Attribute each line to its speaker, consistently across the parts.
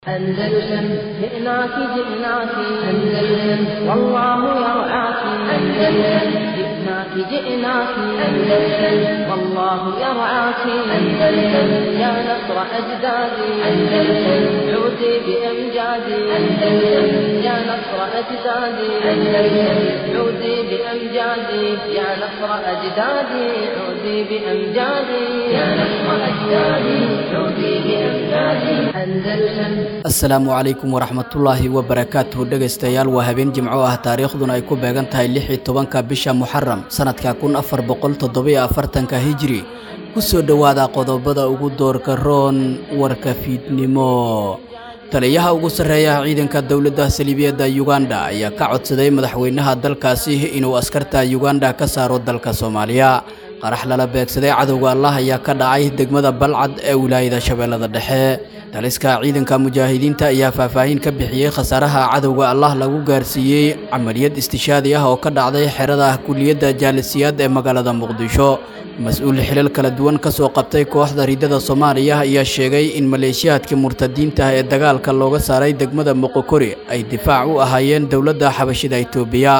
Speaker 1: أندلسن جئناك جئناك أندلسن والله يرعاك أندلسن جئناك جئناك أندلسن والله يرعاك أندلسن يا نصر أجدادي أندلسن عودي بأمجادي أندلسن يا نصر أجدادي أندلسن عودي بأمجادي يا نصر أجدادي عودي بأمجادي يا نصر أجدادي عودي بأمجادي أندلسن
Speaker 2: asalaamu calaykum waraxmatullaahi wabarakaatuhu dhegaystayaal waa habeen jimco ah taariikhduna ay ku beegan tahay 16 bisha muxaram sanadka 1447 hijri kusoo dhawaada qodobada ugu doorka roon warka fiidnimo taliyaha ugu sareeya ciidanka dawladda Saldhigyada Uganda ayaa ka codsaday madaxweynaha dalkaasi inuu askarta Uganda ka saaro dalka Soomaaliya qarax lala beegsaday cadawga Allah ayaa ka dhacay degmada Balcad ee wilaayada Shabeellada Dhexe taliska ciidanka mujaahidiinta ayaa faahfaahin ka bixiyay khasaaraha cadawga Allah lagu gaarsiiyay amaliyad istishaadi ah oo ka dhacday xerada kulliyadda Jaalisiyaad ee magaalada Muqdisho mas'uul xilal kala duwan ka soo qabtay kooxda ridada Soomaaliya ayaa sheegay in maleeshiyaadka murtadiinta ee dagaalka looga saaray degmada Moqokori ay difaac u ahaayeen dawladda xabashida Itoobiya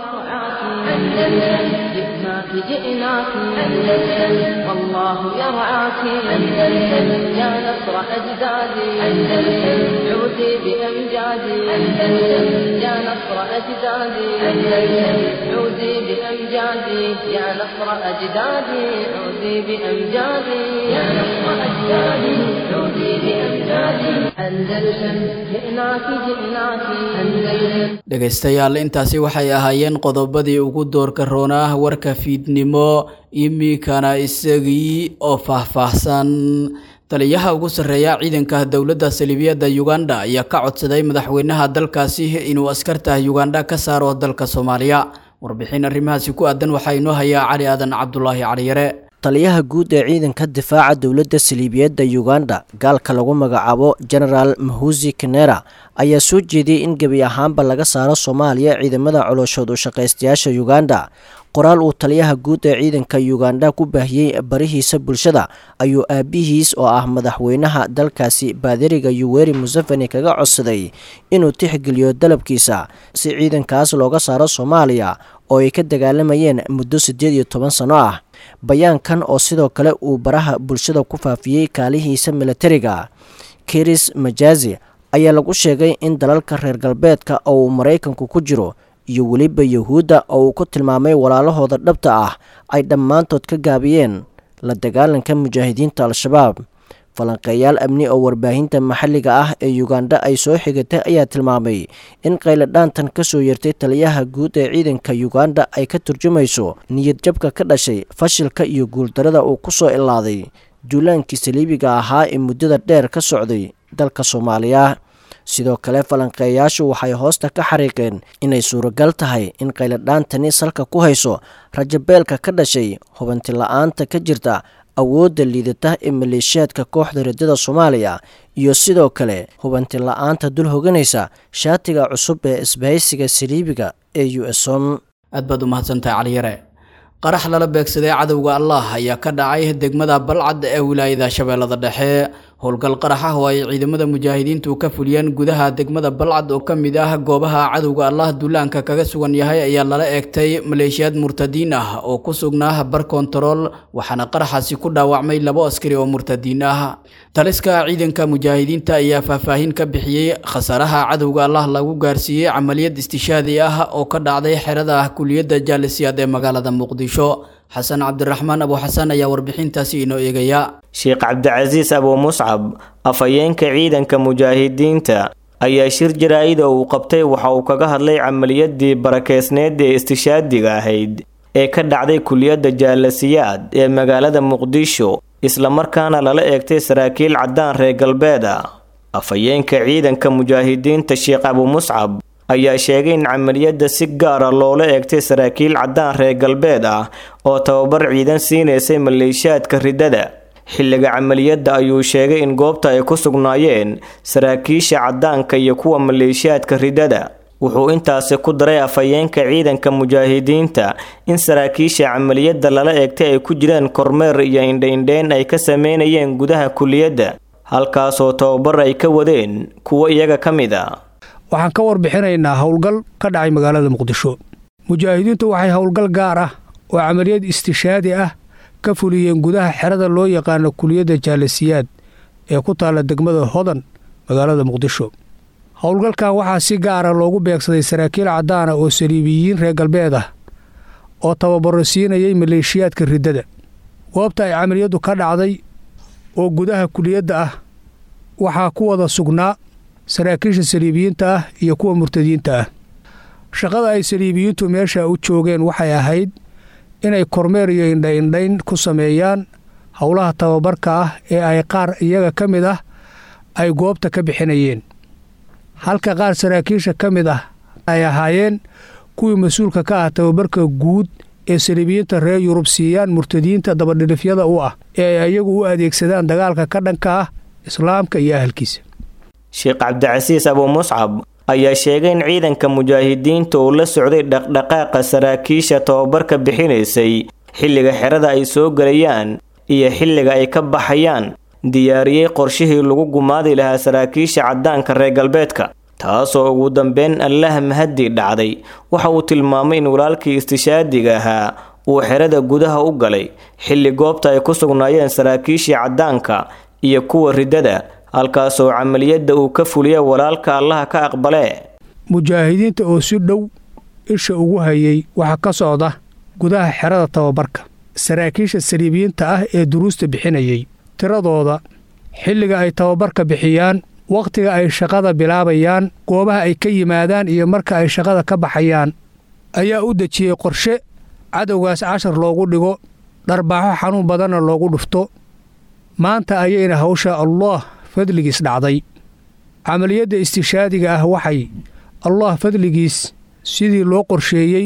Speaker 1: جئناك أندلسن والله يرعاك أندلسن يا نصر أجدادي أندلسن عودي بأمجادي أندلسن يا نصر أجدادي أندلسن عودي بأمجادي يا نصر أجدادي عودي بأمجادي يا نصر أجدادي عودي بأمجادي أندلسن جئناك جئناك أندلسن
Speaker 2: dhagaystayaal intaasi waxay ahaayeen qodobadii ugu doorka roonaa warka fiidnimo imikana isagii oo faahfaahsan taliyaha ugu sareeya ciidanka dawladda Saldhigyada Uganda ayaa ka codsaday madaxweynaha dalkaasi inuu askarta Uganda ka saaro dalka Soomaaliya warbixin arrimahaasi ku aadan waxa inoo haya Cali Aadan Cabdullaahi Caliyare
Speaker 3: taliyaha guud ee ciidanka difaaca dawladda Saldhigyada Uganda gaalka lagu magacaabo General Muhoozi Kainerugaba ayaa soo jeediyay in gabi ahaanba laga saaro Soomaaliya ciidamada coloshooda u shaqeystayaasha Uganda qoraal uu taliyaha guud ee ciidanka Uganda ku baahiyay barihiisa bulshada ayuu aabihiis oo ah madaxweynaha dalkaasi Baadiriga Yoweri Museveni kaga codsaday inuu tixgeliyo dalabkiisa si ciidankaas looga saaro Soomaaliya oo ay ka dagaalamayeen muddo 18 sano ah bayaankan oo sidoo kale uu baraha bulshada ku faafiyay kaalihiisa militariga Kiris Majazi ayaa lagu sheegay in dalalka reer galbeedka oo Mareykanku ku jiro iyo waliba Yahuuda oo ku tilmaamay walaalahooda dhabta ah ay dhammaantood ka gaabiyeen la dagaalanka mujaahidiinta Al-Shabaab falanqeeyaal amni oo warbaahinta maxalliga ah ee Uganda ay soo xigatay ayaa tilmaamay in qayladhaantan ka soo yeertay taliyaha guud ee ciidanka Uganda ay ka turjumayso niyad jabka ka dhashay fashilka iyo guuldarada uu ku soo ilaaday duulaankii Saldhigyada ahaa ee muddada dheer ka socday dalka Soomaaliya sidoo kale falanqeeyaashu waxay hoosta ka xariiqeen inay suuragal tahay in qayladhaantani salka ku hayso rajabeelka ka dhashay hubanti la'aanta ka jirta awoodda liidata ee maleeshiyaadka kooxda ridada Soomaaliya iyo sidoo kale hubanti la'aanta dul hoganaysa shaatiga cusub ee isbahaysiga Saldhigyada ee USOM
Speaker 2: aad baad u mahadsantahay Caliyare qarax lala beegsaday cadawga Allah ayaa ka dhacay degmada Balcad ee wilaayada Shabeellada Dhexe howlgal qarax ah oo ay ciidamada mujaahidiintu ka fuliyeen gudaha degmada Balcad oo kamid ah goobaha cadawga Allah duulaanka kaga sugan yahay ayaa lala eegtay maleeshiyad murtadiin ah oo ku sugnaa bar control waxaana qaraxaasi ku dhaawacmay 2 askari oo murtadiin ah taliska ciidanka mujaahidiinta ayaa faahfaahin ka bixiyay khasaaraha cadawga Allah lagu gaarsiiyay amaliyad istishaadi ah oo ka dhacday xerada kulliyadda Jaalisiyaad ee magaalada Muqdisho حسن عبد الرحمن أبو حسن يا وربحين تاسينو إيجايا
Speaker 4: شيخ عبد العزيز أبو مصعب أفينك عيدا كمجاهدين تا أي شير جرائد وقبتي وحوكا هدلي عمليات دي بركيسنيد دي استشهاد دي غاهيد كد عدي كليات جالسياد مقالة مقديشو إسلامر كان للا إيكتي سراكيل عدان ريقل بيدا أفينك عيدا كمجاهدين تا شيخ أبو مصعب ayaa sheegay in camaliyada si gaar ah loola eegtay saraakiil cadaan reer galbeed ah oo tababar ciidan siineysay maleeshiyaadka ridada xilliga camaliyada ayuu sheegay in goobta ay ku sugnaayeen saraakiisha cadaanka iyo kuwa maleeshiyaadka ridada wuxuu intaasi ku daray afayeenka ciidanka mujaahidiinta in saraakiisha camaliyada lala eegtay ay ku jiraan kormeer iyo indhayn ay ka sameynayeen gudaha kulliyadda halkaasoo tababar ay ka wadeen kuwo iyaga ka mid a.
Speaker 5: waxaan ka warbixinaynaa howlgal ka dhacay magaalada muqdisho. mujaahidiintu waxay howlgal gaar ah oo camaliyad istishaadi ah ka fuliyeen gudaha xerada loo yaqaano kuliyadda jaalasiyaad ee ku taalla degmada hodan magaalada muqdisho. howlgalkan waxaa si gaara loogu beegsaday saraakiil caddaan ah oo saliibiyiin reer galbeed ah oo tababaro siinayay maleeshiyaadka riddada. goobta ay camaliyaddu ka dhacday oo gudaha kuliyadda ah waxaa ku wada sugnaa saraakiisha saliibiyiinta ah iyo kuwa murtadiinta ah. shaqada ay saliibiyiintu meesha u joogeen waxay ahayd inay kormeer iyo indhaindhayn ku sameeyaan howlaha tababarka ah ee ay qaar iyaga ka mid ah ay goobta ka bixinayeen, halka qaar saraakiisha ka mid ah ay ahaayeen kuwii mas-uulka ka ah tababarka guud ee saliibiyiinta reer yurub siiyaan murtadiinta dabadhilifyada u ah ee ay ayagu u adeegsadaan dagaalka ka dhanka ah islaamka iyo ahalkiisa.
Speaker 4: sheekh cabdicasiis abu muscab ayaa sheegay in ciidanka mujaahidiinta uu la socday dhaqdhaqaaqa saraakiisha tababarka bixinaysay xilliga xerada ay soo gelayaan iyo xilliga ay ka baxayaan, diyaariyey qorshihii lagu gumaadi lahaa saraakiisha caddaanka reer galbeedka, taasoo ugu dambeyn allaah mahadii dhacday. waxa uu tilmaamay in walaalkii istishaadiga ahaa uu xerada gudaha u galay xilli goobta ay ku sugnaayeen saraakiishii caddaanka iyo kuwa riddada, halkaasoo camaliyadda uu ka fuliya walaalka allaha ka aqbalee.
Speaker 5: mujaahidiinta oo si dhow isha ugu hayay waxa ka socda gudaha xerada tababarka saraakiisha saliibiyiinta ah ee duruusta bixinayay, tiradooda, xilliga ay tababarka bixiyaan, wakhtiga ay shaqada bilaabayaan, goobaha ay ka yimaadaan iyo marka ay shaqada ka baxayaan, ayaa u dejiyey qorshe cadowgaas cashar loogu dhigo, dharbaaxo xanuun badanna loogu dhufto. maanta ayayna hawsha allah fadligiis dhacday. camaliyadda istishaadiga ah waxay allah fadligiis sidii loo qorsheeyey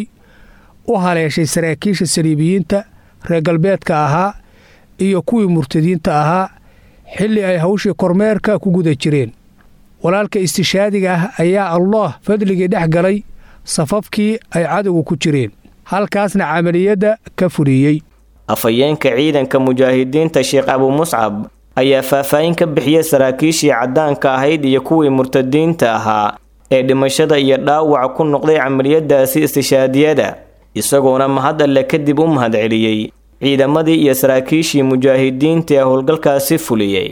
Speaker 5: u haleeshay saraakiisha saliibiyiinta reer galbeedka ahaa iyo kuwii murtadiinta ahaa xilli ay hawshii kormeerka ku guda jireen. walaalka istishaadiga ah ayaa allah fadligii dhex galay safafkii ay cadowga ku jireen, halkaasna camaliyadda ka fuliyey.
Speaker 4: afhayeenka ciidanka mujaahidiinta sheekh abu muscab ayaa faahfaahin ka bixiyay saraakiishii caddaanka ahayd iyo kuwii murtadiinta ahaa ee dhimashada iyo dhaawac ku noqday camaliyadaasi istishaadiyada, isagoona mahad alle kadib u mahadceliyey ciidamadii iyo saraakiishii mujaahidiinta ee howlgalkaasi fuliyey.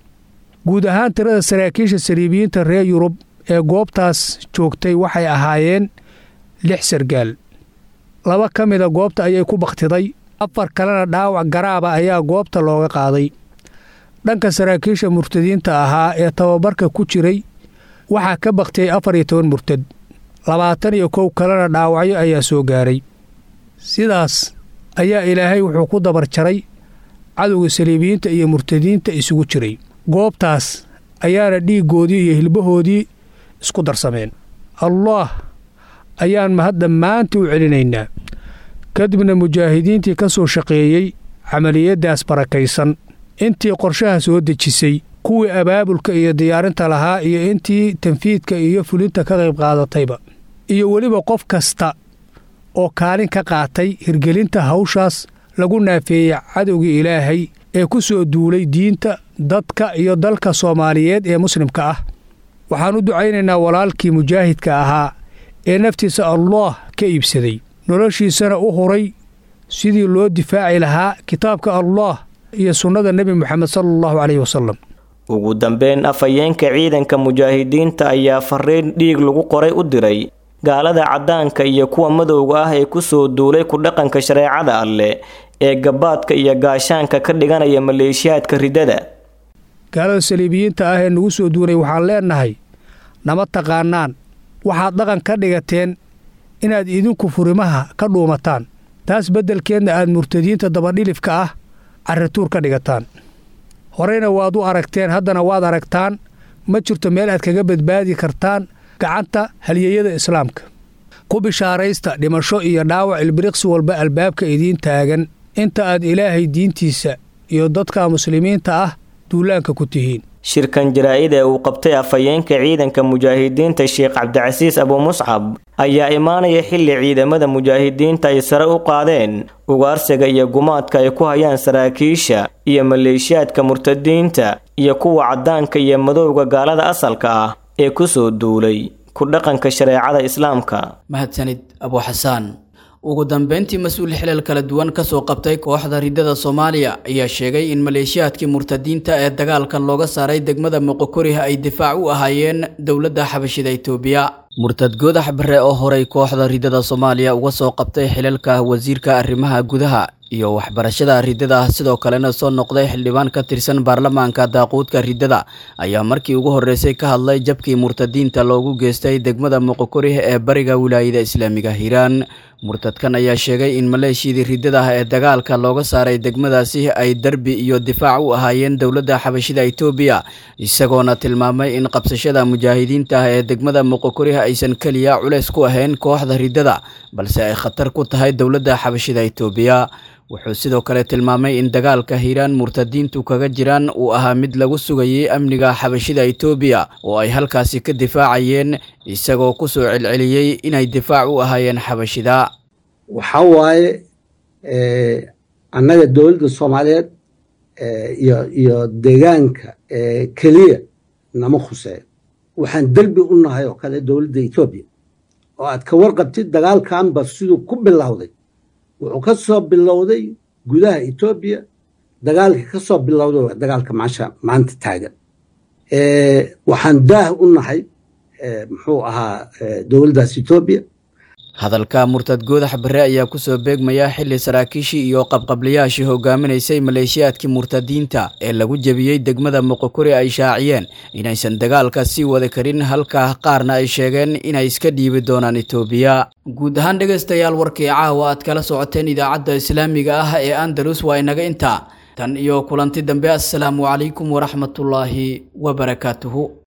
Speaker 5: guud ahaan tirada saraakiisha saliibiyiinta reer yurub ee goobtaas joogtay waxay ahaayeen 6 sargaal. 2 ka mida goobta ayay ku bakhtiday, 4 kalena dhaawac garaaba ayaa goobta looga qaaday. dhanka saraakiisha murtadiinta ahaa ee tababarka ku jiray waxaa ka bakhtiyey 14 murtad, 21 kalena dhaawacyo ayaa soo gaaray. sidaas ayaa ilaahay wuxuu ku dabar jaray cadowga saliibiyiinta iyo murtadiinta isugu jiray. goobtaas ayaana dhiiggoodii iyo hilbahoodii isku darsameen. allah ayaan mahad dhammaantii u celinaynaa. kadibna mujaahidiintii ka soo shaqeeyey camaliyaddaas barakaysan, intii qorshaha soo dejisay, kuwii abaabulka iyo diyaarinta lahaa iyo intii tanfiidka iyo fulinta ka qayb qaadatayba, iyo weliba qof kasta oo kaalin ka qaatay hirgelinta hawshaas lagu naafeeyey cadowgii ilaahay ee ku soo duulay diinta, dadka iyo dalka Soomaaliyeed ee muslimka ah. waxaan u ducaynaynaa walaalkii mujaahidka ahaa ee naftiisa allah ka iibsaday, noloshiisana u huray sidii loo difaaci lahaa kitaabka allah iyo sunnada nebi moxamed sallallahu calayhi wasallam.
Speaker 4: ugu dambeyn afhayeenka ciidanka mujaahidiinta ayaa fariin dhiig lagu qoray u diray gaalada caddaanka iyo kuwa madowga ah ee ku soo duulay ku dhaqanka shareecada alle ee gabaadka iyo gaashaanka ka dhiganaya maleeshiyaadka riddada.
Speaker 5: gaalada saliibiyiinta ah ee nagu soo duulay waxaan leenahay, nama taqaanaan, waxaad dhaqan ka dhigateen inaad idinku furimaha ka dhuumataan, taas beddelkeedna aad murtadiinta dabadhilifka ah carrituur ka dhigataan. horeyna waad u aragteen, haddana waad aragtaan. ma jirto meel aad kaga badbaadi kartaan gacanta halyeeyada islaamka. ku bishaaraysta dhimasho iyo dhaawac ilbiriqsi walba albaabka idiin taagan inta aad ilaahay diintiisa iyo dadka muslimiinta ah duulaanka ku tihiin.
Speaker 4: shirkan jaraa'id ee uu qabtay afhayeenka ciidanka mujaahidiinta Sheekh Cabdicasiis Abu Muscab ayaa imaanaya xilli ciidamada mujaahidiinta ay sare u qaadeen ugaarsiga iyo gumaadka ay ku hayaan saraakiisha iyo maleeshiyaadka murtadiinta iyo kuwa cadaanka iyo madowga gaalada asalka ah ee ku soo duulay ku dhaqanka shareecada islaamka.
Speaker 2: mahadsanid Abu Xasaan. ugu dambeyntii mas'uul xilal kala duwan ka soo qabtay kooxda ridada Soomaaliya ayaa sheegay in maleeshiyaadkii murtadiinta ee dagaalkan looga saaray degmada Moqokori ay difaac u ahaayeen dawladda xabashida Itoobiya. murtad Goodax Barre oo horay kooxda ridada Soomaaliya uga soo qabtay xilalka wasiirka arrimaha gudaha iyo waxbarashada ridada sidoo kalena soo noqday xildhibaan ka tirsan baarlamaanka daaqoodka ridada ayaa markii ugu horeysay ka hadlay jabkii murtadiinta loogu geystay degmada Moqokori ee bariga wilaayada Islaamiga Hiiraan. murtadkan ayaa sheegay in maleeshiyada ridada ee dagaalka looga saaray degmadaasi ay darbi iyo difaac u ahaayeen dawladda xabashida Itoobiya isagoona tilmaamay in qabsashada mujaahidiinta ee degmada Moqokori aysan kaliya culeys ku ahayn kooxda ridada balse ay khatar ku tahay dawladda xabashida Itoobiya. wuxuu sidoo kale tilmaamay in dagaalka Hiiraan murtadiintu kaga jiraan uu ahaa mid lagu sugayay amniga xabashida Itoobiya oo ay halkaasi ka difaacayeen isagoo ku soo celceliyay inay difaac u ahaayeen xabashida.
Speaker 6: waxa waaye annaga dawladda Soomaaliyeed iyo deegaanka kaliya nama khusay waxaan dalbi u nahay oo kale dawladda Itoobiya oo aad ka warqabtid dagaalkan ba sidoo ku bilowday wuxuu ka soo bilowday gudaha Itoobiya dagaalka ka soo bilowday dagaalka maanta taagan waxaan daah u nahay muxuu ahaa dawladdaas Itoobiya.
Speaker 2: hadalka murtad Goodax Barre ayaa ku soo beegmaya xilli saraakiishii iyo qabqablayaashii hogaaminaysay maleeshiyaadkii murtadiinta ee lagu jabiyay degmada Moqokori ay shaaciyeen inaysan dagaalka sii wada karin halka qaarna ay sheegeen inay iska dhiibi doonaan Itoobiya. guud ahaan dhageystayaal warkii caawa aad kala socoteen idaacadda Islaamiga ah ee Andalus waa inaga inta tan iyo kulanti dambe. assalaamu calaykum waraxmatullaahi wabarakaatuhu.